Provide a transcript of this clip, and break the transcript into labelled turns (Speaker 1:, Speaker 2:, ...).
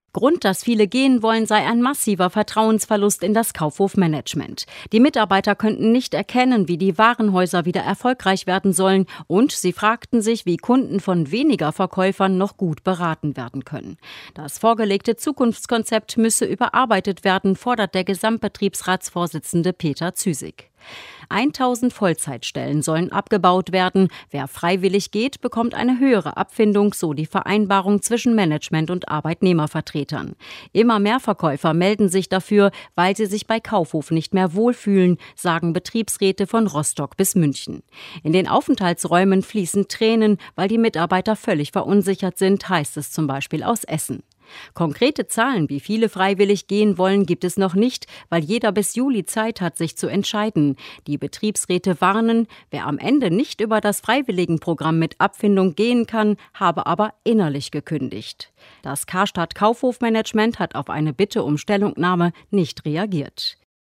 Speaker 1: Grund, dass viele gehen wollen, sei ein massiver Vertrauensverlust in das Kaufhofmanagement. Die Mitarbeiter könnten nicht erkennen, wie die Warenhäuser wieder erfolgreich werden sollen, und sie fragten sich, wie Kunden von weniger Verkäufern noch gut beraten werden können. Das vorgelegte Zukunftskonzept müsse überarbeitet werden, fordert der Gesamtbetriebsratsvorsitzende Peter Züsig. 1000 Vollzeitstellen sollen abgebaut werden. Wer freiwillig geht, bekommt eine höhere Abfindung, so die Vereinbarung zwischen Management und Arbeitnehmervertretern. Immer mehr Verkäufer melden sich dafür, weil sie sich bei Kaufhof nicht mehr wohlfühlen, sagen Betriebsräte von Rostock bis München. In den Aufenthaltsräumen fließen Tränen, weil die Mitarbeiter völlig verunsichert sind, heißt es zum Beispiel aus Essen. Konkrete Zahlen, wie viele freiwillig gehen wollen, gibt es noch nicht, weil jeder bis Juli Zeit hat, sich zu entscheiden. Die Betriebsräte warnen, wer am Ende nicht über das Freiwilligenprogramm mit Abfindung gehen kann, habe aber innerlich gekündigt. Das Karstadt Kaufhofmanagement hat auf eine Bitte um Stellungnahme nicht reagiert.